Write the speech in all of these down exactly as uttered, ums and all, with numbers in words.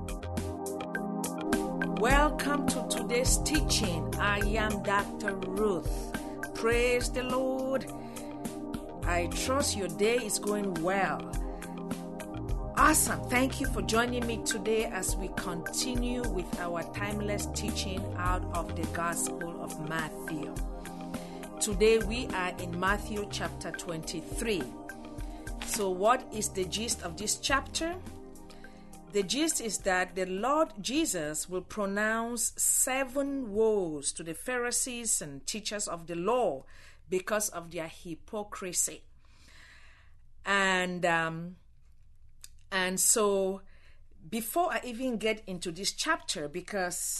Welcome to today's teaching. I am Doctor Ruth. Praise the Lord. I trust your day is going well. Awesome. Thank you for joining me today as we continue with our timeless teaching out of the Gospel of Matthew. Today we are in Matthew chapter twenty-three. So what is the gist of this chapter? The gist is that the Lord Jesus will pronounce seven woes to the Pharisees and teachers of the law because of their hypocrisy. And um, and so before I even get into this chapter, because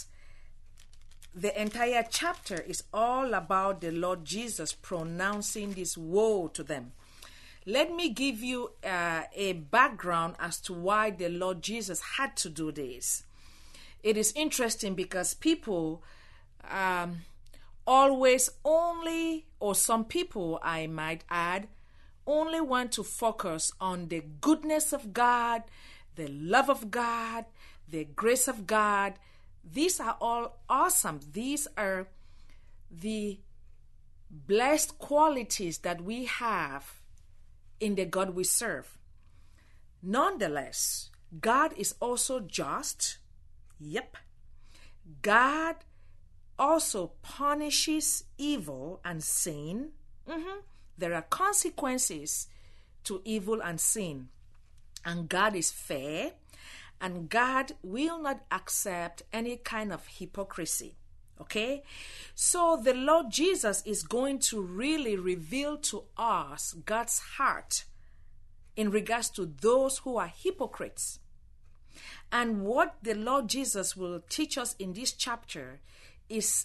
the entire chapter is all about the Lord Jesus pronouncing this woe to them, let me give you uh, a background as to why the Lord Jesus had to do this. It is interesting because people um, always only, or some people I might add, only want to focus on the goodness of God, the love of God, the grace of God. These are all awesome. These are the blessed qualities that we have in the God we serve. Nonetheless, God is also just. Yep. God also punishes evil and sin. Mm-hmm. There are consequences to evil and sin. And God is fair, and God will not accept any kind of hypocrisy. Okay? So the Lord Jesus is going to really reveal to us God's heart in regards to those who are hypocrites. And what the Lord Jesus will teach us in this chapter is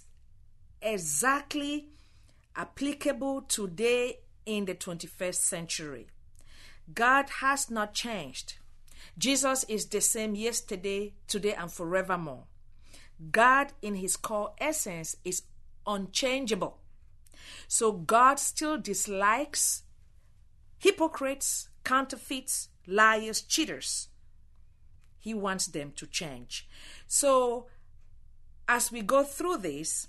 exactly applicable today in the twenty-first century. God has not changed. Jesus is the same yesterday, today, and forevermore. God in his core essence is unchangeable. So God still dislikes hypocrites, counterfeits, liars, cheaters. He wants them to change. So as we go through this,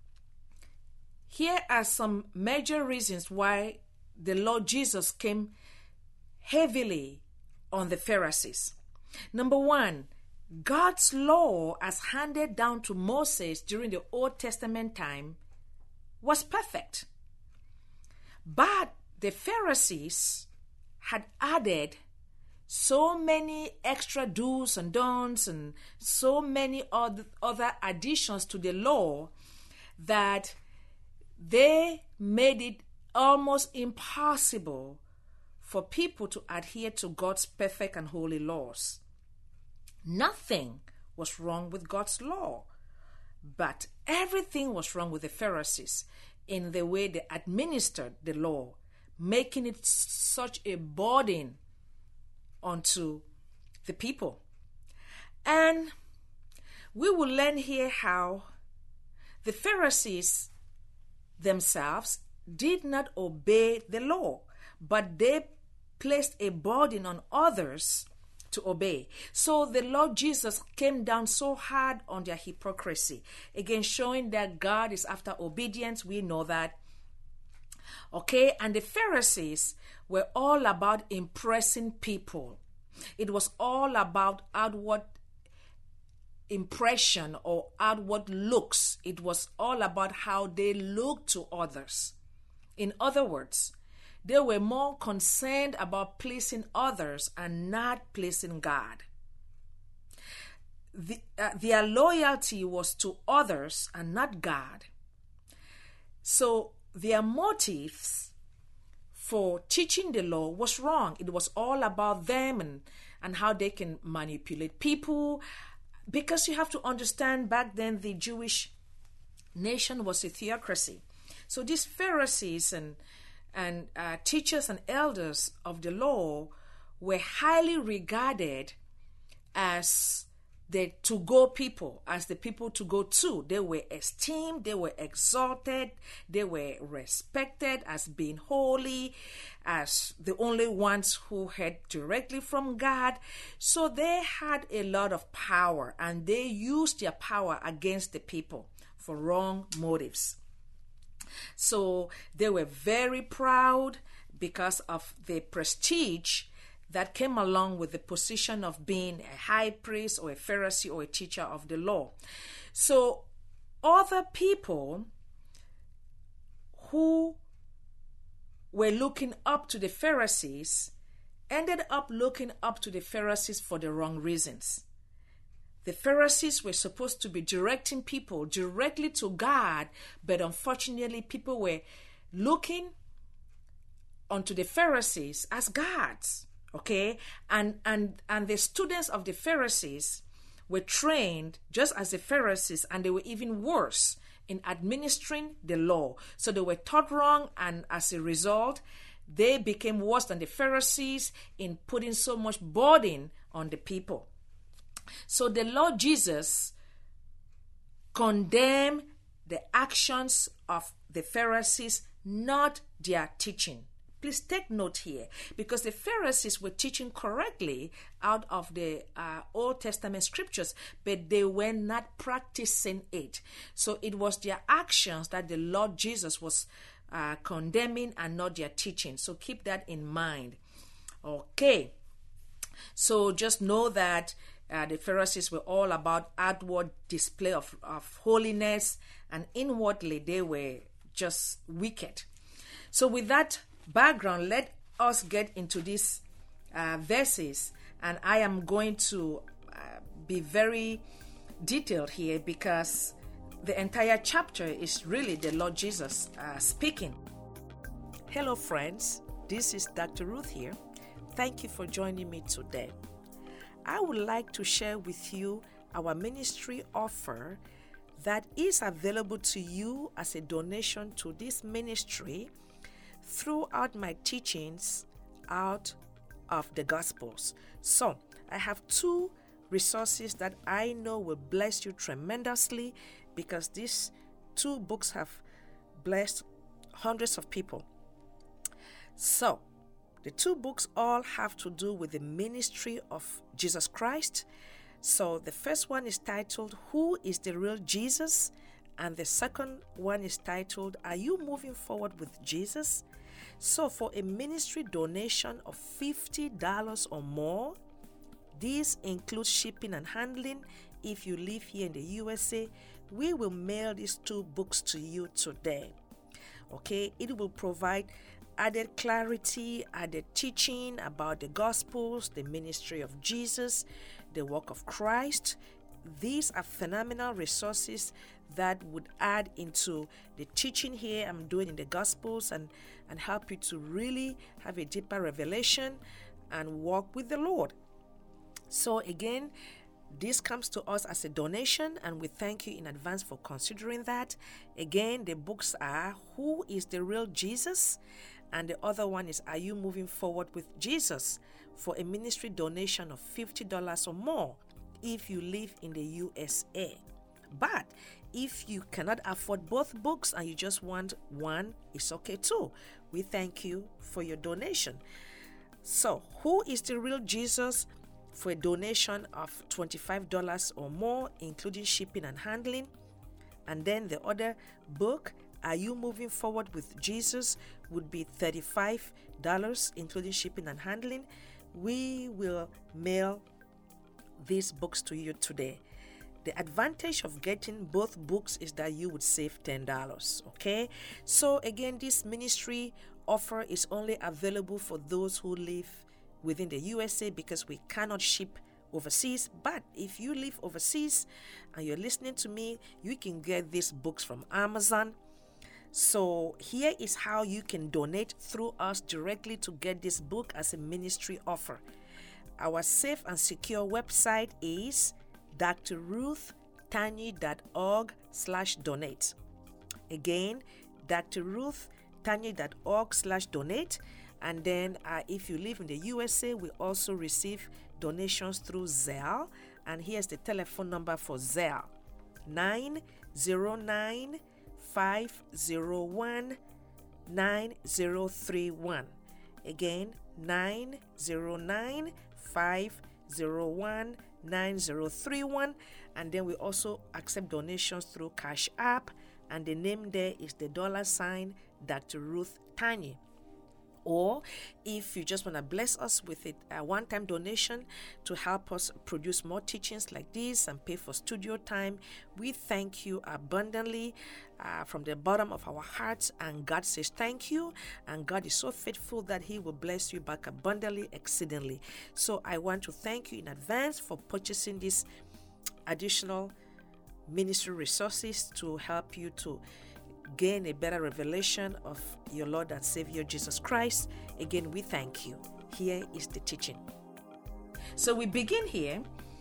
here are some major reasons why the Lord Jesus came heavily on the Pharisees. Number one, God's law as handed down to Moses during the Old Testament time was perfect. But the Pharisees had added so many extra do's and don'ts and so many other additions to the law that they made it almost impossible for people to adhere to God's perfect and holy laws. Nothing was wrong with God's law, but everything was wrong with the Pharisees in the way they administered the law, making it such a burden onto the people. And we will learn here how the Pharisees themselves did not obey the law, but they placed a burden on others to obey. So the Lord Jesus came down so hard on their hypocrisy, again showing that God is after obedience. We know that. Okay, and the Pharisees were all about impressing people. It was all about outward impression or outward looks. It was all about how they looked to others. In other words, they were more concerned about pleasing others and not pleasing God. The, uh, their loyalty was to others and not God. So their motives for teaching the law was wrong. It was all about them and, and how they can manipulate people. Because you have to understand, back then the Jewish nation was a theocracy. So these Pharisees and and uh, teachers and elders of the law were highly regarded as the to-go people as the people to go to. They were esteemed, they were exalted, they were respected as being holy, as the only ones who heard directly from God. So they had a lot of power, and they used their power against the people for wrong motives. So they were very proud because of the prestige that came along with the position of being a high priest or a Pharisee or a teacher of the law. So other people who were looking up to the Pharisees ended up looking up to the Pharisees for the wrong reasons. The Pharisees were supposed to be directing people directly to God, but unfortunately people were looking onto the Pharisees as gods. Okay, and and and the students of the Pharisees were trained just as the Pharisees, and they were even worse in administering the law. So they were taught wrong, and as a result, they became worse than the Pharisees in putting so much burden on the people. So the Lord Jesus condemned the actions of the Pharisees, not their teaching. Please take note here, because the Pharisees were teaching correctly out of the uh, Old Testament scriptures, but they were not practicing it. So it was their actions that the Lord Jesus was uh, condemning, and not their teaching. So keep that in mind. Okay. So just know that uh, the Pharisees were all about outward display of, of holiness, and inwardly they were just wicked. So with that background, let us get into these uh, verses, and I am going to uh, be very detailed here, because the entire chapter is really the Lord Jesus uh, speaking. Hello friends, this is Doctor Ruth here. Thank you for joining me today. I would like to share with you our ministry offer that is available to you as a donation to this ministry throughout my teachings out of the Gospels. So I have two resources that I know will bless you tremendously, because these two books have blessed hundreds of people. So the two books all have to do with the ministry of Jesus Christ. So the first one is titled, Who is the Real Jesus? And the second one is titled, Are You Moving Forward with Jesus? So for a ministry donation of fifty dollars or more, this includes shipping and handling. If you live here in the U S A, we will mail these two books to you today. Okay, it will provide added clarity, added teaching about the Gospels, the ministry of Jesus, the work of Christ. These are phenomenal resources that would add into the teaching here I'm doing in the Gospels, and, and help you to really have a deeper revelation and walk with the Lord. So again, this comes to us as a donation, and we thank you in advance for considering that. Again, the books are Who is the Real Jesus? And the other one is Are You Moving Forward with Jesus? For a ministry donation of fifty dollars or more if you live in the U S A. But if you cannot afford both books and you just want one, it's okay too. We thank you for your donation. So, Who is the Real Jesus? For a donation of twenty-five dollars or more, including shipping and handling. And then the other book, Are You Moving Forward with Jesus? Would be thirty-five dollars, including shipping and handling. We will mail these books to you today. The advantage of getting both books is that you would save ten dollars, okay? So again, this ministry offer is only available for those who live within the U S A, because we cannot ship overseas. But if you live overseas and you're listening to me, you can get these books from Amazon. So here is how you can donate through us directly to get this book as a ministry offer. Our safe and secure website is drruthtanyi.org slash donate. Again, drruthtanyi.org slash donate. And then uh, if you live in the U S A, we also receive donations through Zelle And here's the telephone number for Zelle: nine zero nine, five zero one, nine zero three one. Again, nine zero nine, five zero one, nine zero three one. And then we also accept donations through Cash App, and the name there is the dollar sign Doctor Ruth Tanye. Or if you just want to bless us with it, a one-time donation to help us produce more teachings like this and pay for studio time, we thank you abundantly uh, from the bottom of our hearts. And God says thank you. And God is so faithful that He will bless you back abundantly, exceedingly. So I want to thank you in advance for purchasing these additional ministry resources to help you to gain a better revelation of your Lord and Savior Jesus Christ. Again, we thank you. Here is the teaching. So we begin here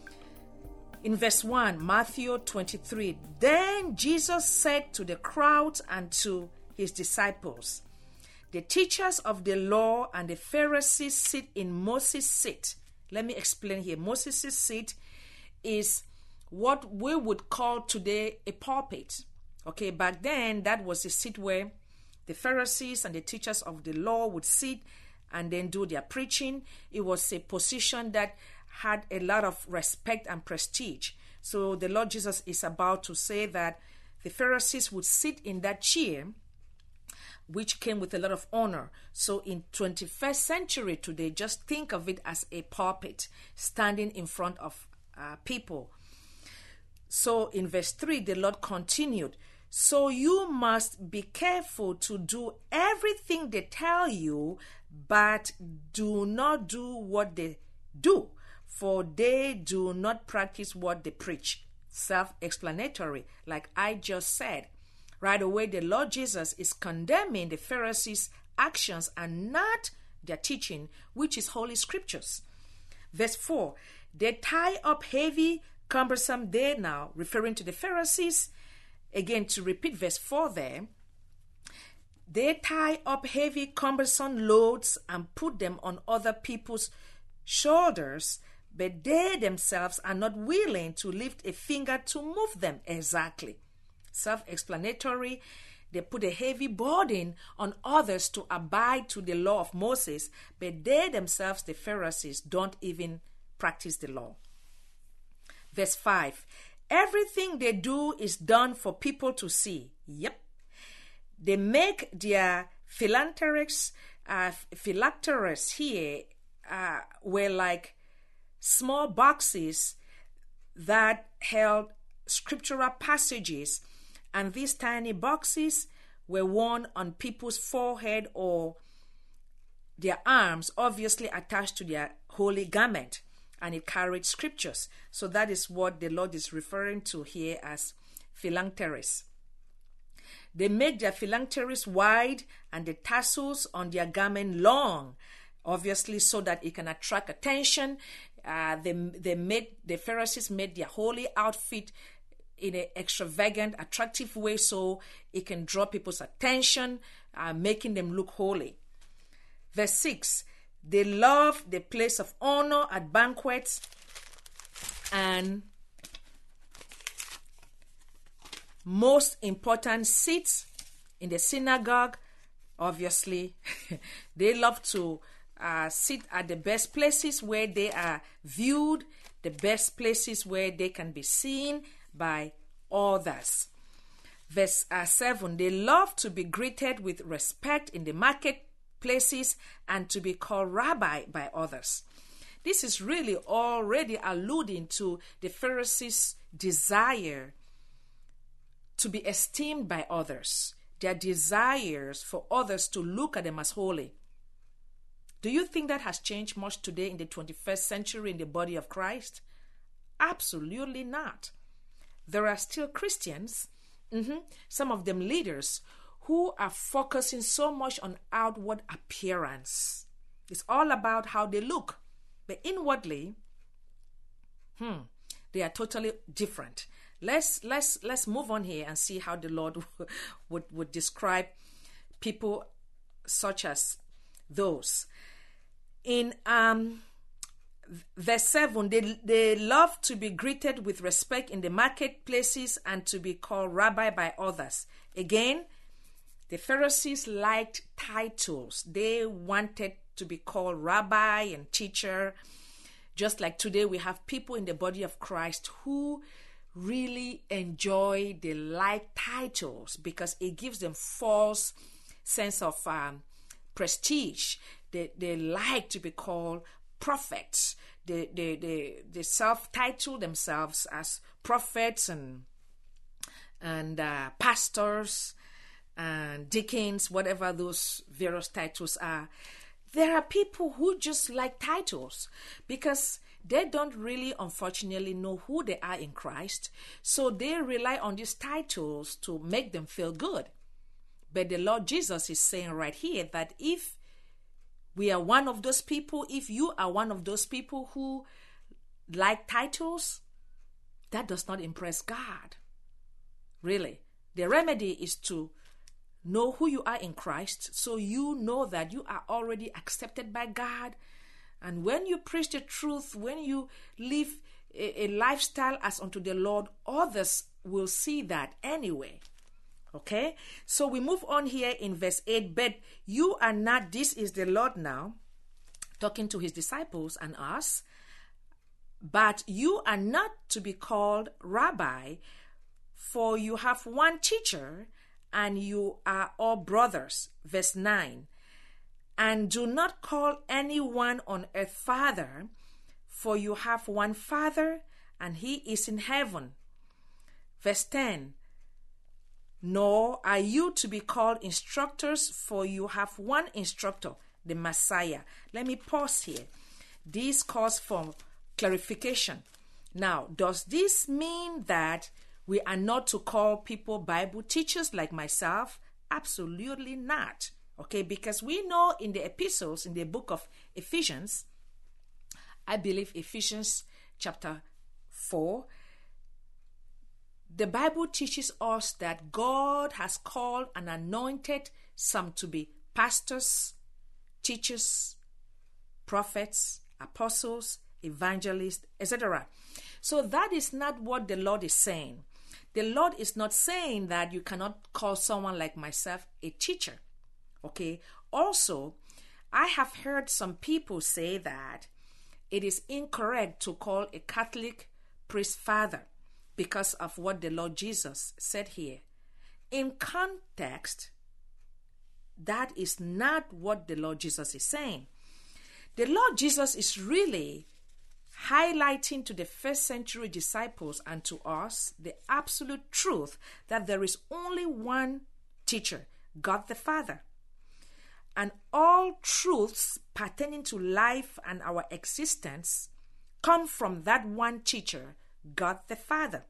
in verse one, Matthew twenty-three. Then Jesus said to the crowd and to his disciples, the teachers of the law and the Pharisees sit in Moses' seat. Let me explain here. Moses' seat is what we would call today a pulpit. Okay, back then, that was a seat where the Pharisees and the teachers of the law would sit and then do their preaching. It was a position that had a lot of respect and prestige. So the Lord Jesus is about to say that the Pharisees would sit in that chair, which came with a lot of honor. So in twenty-first century today, just think of it as a pulpit standing in front of uh, people. So in verse three, the Lord continued, so you must be careful to do everything they tell you, but do not do what they do, for they do not practice what they preach. Self-explanatory, like I just said. Right away, the Lord Jesus is condemning the Pharisees' actions and not their teaching, which is Holy Scriptures. Verse four, they tie up heavy, cumbersome, they now, referring to the Pharisees. Again, to repeat verse four there, they tie up heavy, cumbersome loads and put them on other people's shoulders, but they themselves are not willing to lift a finger to move them. Exactly. Self-explanatory. They put a heavy burden on others to abide to the law of Moses, but they themselves, the Pharisees, don't even practice the law. Verse five, everything they do is done for people to see. Yep. They make their phylacteries, uh, phylacteries here uh, were like small boxes that held scriptural passages, and these tiny boxes were worn on people's forehead or their arms, obviously attached to their holy garment, and it carried scriptures. So that is what the Lord is referring to here as phylacteries. They make their phylacteries wide and the tassels on their garment long, obviously so that it can attract attention. Uh, they they made the Pharisees made their holy outfit in an extravagant, attractive way so it can draw people's attention, uh, making them look holy. Verse six, they love the place of honor at banquets and most important seats in the synagogue. Obviously, they love to uh, sit at the best places where they are viewed, the best places where they can be seen by others. Verse uh, seven, they love to be greeted with respect in the marketplaces and to be called rabbi by others. This is really already alluding to the Pharisees' desire to be esteemed by others, their desires for others to look at them as holy. Do you think that has changed much today in the twenty-first century in the body of Christ? Absolutely not. There are still Christians, mm-hmm, some of them leaders, who are focusing so much on outward appearance. It's all about how they look. But inwardly, hmm, they are totally different. Let's let's let's move on here and see how the Lord would, would describe people such as those. In um Verse seven, they, they love to be greeted with respect in the marketplaces and to be called rabbi by others. Again, the Pharisees liked titles. They wanted to be called rabbi and teacher. Just like today, we have people in the body of Christ who really enjoy, they like titles because it gives them false sense of um, prestige. They, they like to be called prophets. They, they, they, they self-title themselves as prophets and, and uh, pastors and deacons, whatever those various titles are. There are people who just like titles because they don't really, unfortunately, know who they are in Christ. So they rely on these titles to make them feel good. But the Lord Jesus is saying right here that if we are one of those people, if you are one of those people who like titles, that does not impress God. Really. The remedy is to know who you are in Christ, so you know that you are already accepted by God. And when you preach the truth, when you live a, a lifestyle as unto the Lord, others will see that anyway. Okay? So we move on here in verse eight. But you are not, this is the Lord now, talking to his disciples and us, but you are not to be called rabbi, for you have one teacher, and you are all brothers. Verse nine. And do not call anyone on earth Father, for you have one Father, and he is in heaven. Verse ten. Nor are you to be called instructors, for you have one instructor, the Messiah. Let me pause here. This calls for clarification. Now, does this mean that we are not to call people Bible teachers like myself? Absolutely not. Okay, because we know in the epistles, in the book of Ephesians, I believe Ephesians chapter four, the Bible teaches us that God has called and anointed some to be pastors, teachers, prophets, apostles, evangelists, et cetera. So that is not what the Lord is saying. The Lord is not saying that you cannot call someone like myself a teacher. Okay. Also, I have heard some people say that it is incorrect to call a Catholic priest father because of what the Lord Jesus said here. In context, that is not what the Lord Jesus is saying. The Lord Jesus is really highlighting to the first century disciples and to us the absolute truth that there is only one teacher, God the Father. And all truths pertaining to life and our existence come from that one teacher, God the Father.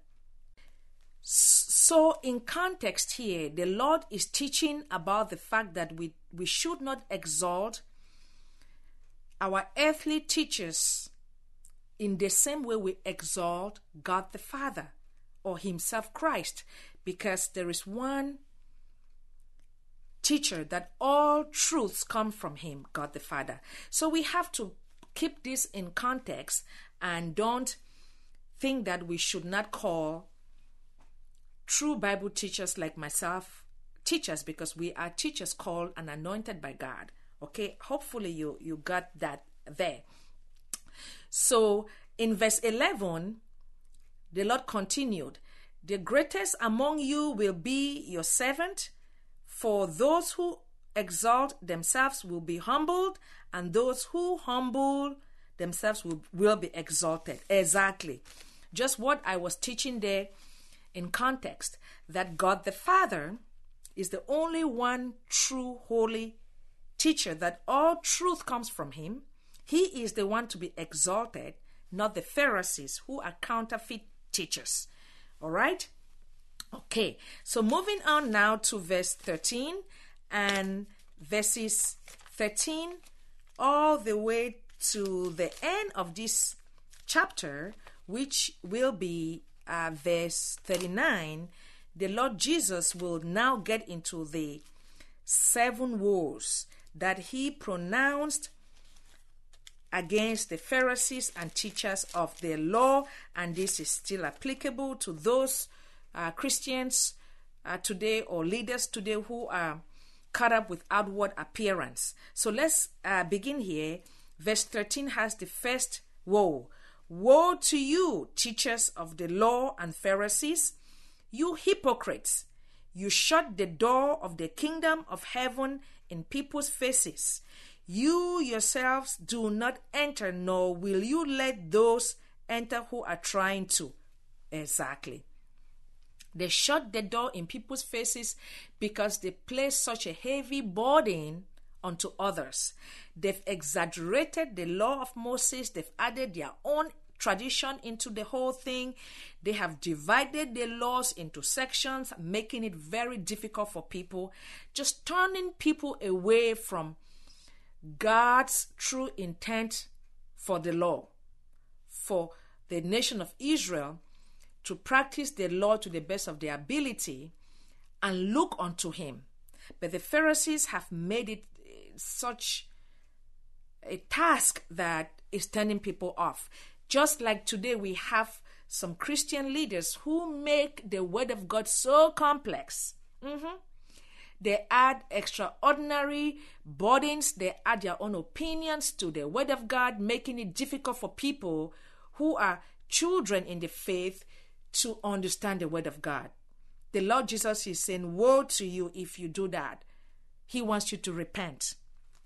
So in context here, the Lord is teaching about the fact that we, we should not exalt our earthly teachers in the same way we exalt God the Father or himself Christ, because there is one teacher that all truths come from him, God the Father. So we have to keep this in context and don't think that we should not call true Bible teachers like myself teachers, because we are teachers called and anointed by God. Okay, hopefully you, you got that there. So in verse eleven, the Lord continued, the greatest among you will be your servant, for those who exalt themselves will be humbled, and those who humble themselves will, will be exalted. Exactly. Just what I was teaching there in context, that God the Father is the only one true holy teacher, that all truth comes from him. He is the one to be exalted, not the Pharisees, who are counterfeit teachers. All right? Okay, so moving on now to verse thirteen and verses thirteen all the way to the end of this chapter, which will be uh, verse thirty-nine. The Lord Jesus will now get into the seven woes that he pronounced against the Pharisees and teachers of the law, and this is still applicable to those uh, Christians uh, today or leaders today who are caught up with outward appearance. So let's uh, begin here. Verse thirteen has the first woe. Woe to you, teachers of the law and Pharisees, you hypocrites! You shut the door of the kingdom of heaven in people's faces. You yourselves do not enter, nor will you let those enter who are trying to. Exactly. They shut the door in people's faces because they place such a heavy burden onto others. They've exaggerated the law of Moses. They've added their own tradition into the whole thing. They have divided the laws into sections, making it very difficult for people, just turning people away from God's true intent for the law, for the nation of Israel to practice the law to the best of their ability and look unto him. But the Pharisees have made it such a task that is turning people off. Just like today we have some Christian leaders who make the word of God so complex. Mm-hmm. They add extraordinary burdens. They add their own opinions to the word of God, making it difficult for people who are children in the faith to understand the word of God. The Lord Jesus is saying, woe to you if you do that. He wants you to repent.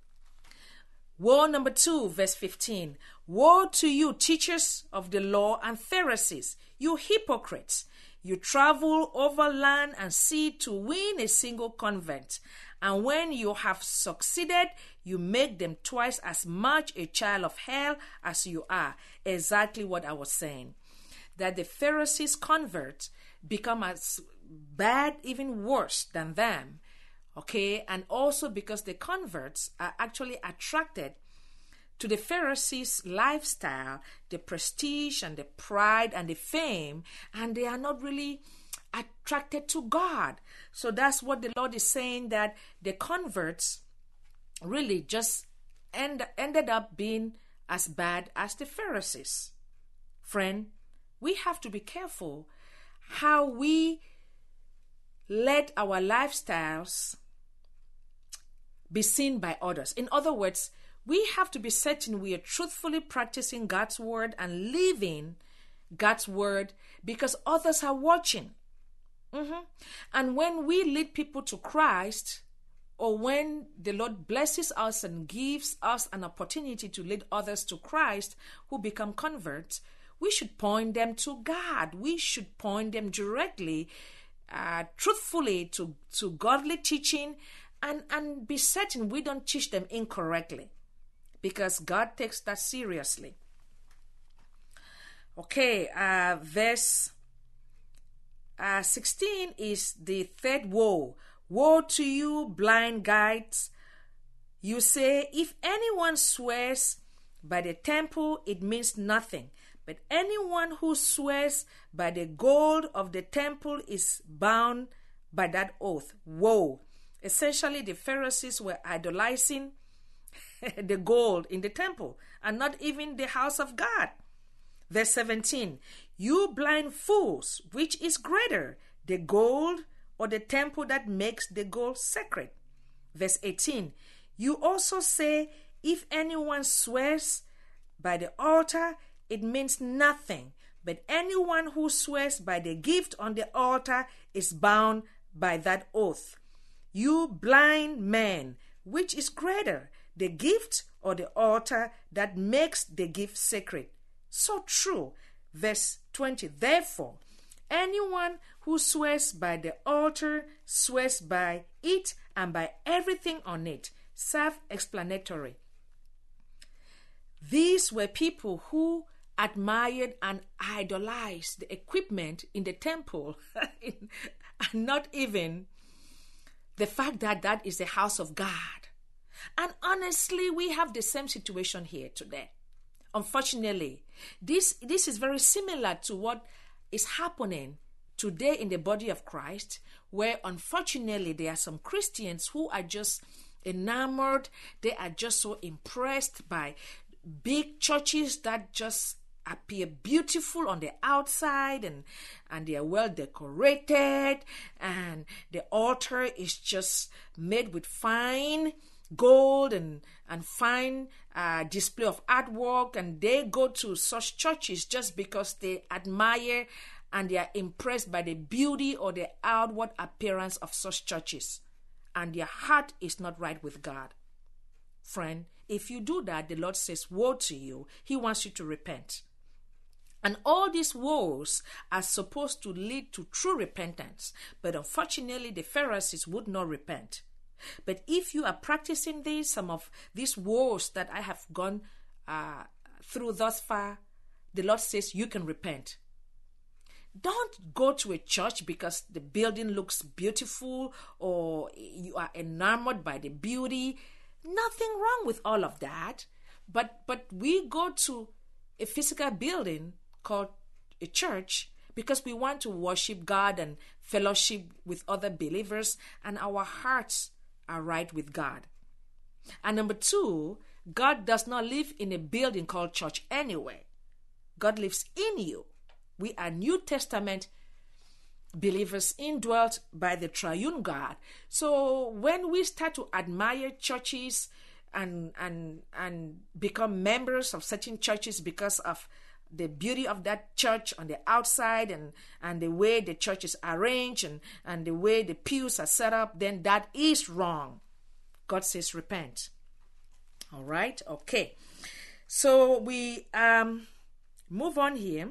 Woe number two, verse fifteen. Woe to you, teachers of the law and Pharisees, you hypocrites! You travel over land and sea to win a single convert, and when you have succeeded, you make them twice as much a child of hell as you are. Exactly what I was saying. That the Pharisees' converts become as bad, even worse than them. Okay, and also because the converts are actually attracted to the Pharisees' lifestyle, the prestige and the pride and the fame, and they are not really attracted to God. So that's what the Lord is saying, that the converts really just end, ended up being as bad as the Pharisees. Friend, we have to be careful how we let our lifestyles be seen by others. In other words, we have to be certain we are truthfully practicing God's word and living God's word because others are watching. Mm-hmm. And when we lead people to Christ, or when the Lord blesses us and gives us an opportunity to lead others to Christ who become converts, we should point them to God. We should point them directly, uh, truthfully to, to godly teaching, and, and be certain we don't teach them incorrectly, because God takes that seriously. Okay, uh, verse uh, sixteen is the third woe. Woe to you, blind guides! You say, if anyone swears by the temple, it means nothing. But anyone who swears by the gold of the temple is bound by that oath. Woe! Essentially, the Pharisees were idolizing the gold in the temple and not even the house of God. Verse seventeen, you blind fools, which is greater, the gold or the temple that makes the gold sacred? Verse eighteen, you also say, if anyone swears by the altar, it means nothing, but anyone who swears by the gift on the altar is bound by that oath. You blind men, which is greater, the gift or the altar that makes the gift sacred? So true. Verse twenty, therefore, anyone who swears by the altar swears by it and by everything on it. Self-explanatory. These were people who admired and idolized the equipment in the temple and not even the fact that that is the house of God. And honestly, we have the same situation here today. Unfortunately, this, this is very similar to what is happening today in the body of Christ, where unfortunately there are some Christians who are just enamored, they are just so impressed by big churches that just appear beautiful on the outside, and and they are well decorated, and the altar is just made with fine gold and and fine uh, display of artwork, and they go to such churches just because they admire and they are impressed by the beauty or the outward appearance of such churches, and their heart is not right with God. Friend, if you do that, the Lord says, woe to you. He wants you to repent. And all these woes are supposed to lead to true repentance. But unfortunately, the Pharisees would not repent. But if you are practicing these, some of these woes that I have gone uh, through thus far, the Lord says you can repent. Don't go to a church because the building looks beautiful or you are enamored by the beauty. Nothing wrong with all of that. But but we go to a physical building called a church because we want to worship God and fellowship with other believers, and our hearts are right with God. And number two, God does not live in a building called church anyway. God lives in you. We are New Testament believers indwelt by the triune God. So when we start to admire churches and and and become members of certain churches because of the beauty of that church on the outside and, and the way the church is arranged and, and the way the pews are set up, then that is wrong. God says repent. All right? Okay. So we um move on here.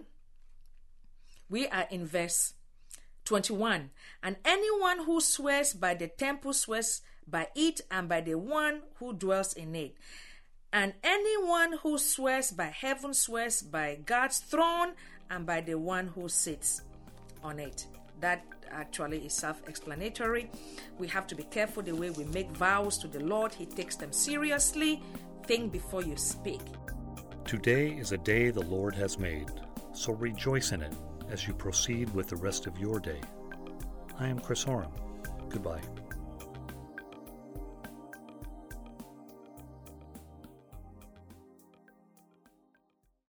We are in verse twenty-one. And anyone who swears by the temple swears by it and by the one who dwells in it. And anyone who swears by heaven swears by God's throne and by the one who sits on it. That actually is self-explanatory. We have to be careful the way we make vows to the Lord. He takes them seriously. Think before you speak. Today is a day the Lord has made, so rejoice in it as you proceed with the rest of your day. I am Chris Horan. Goodbye.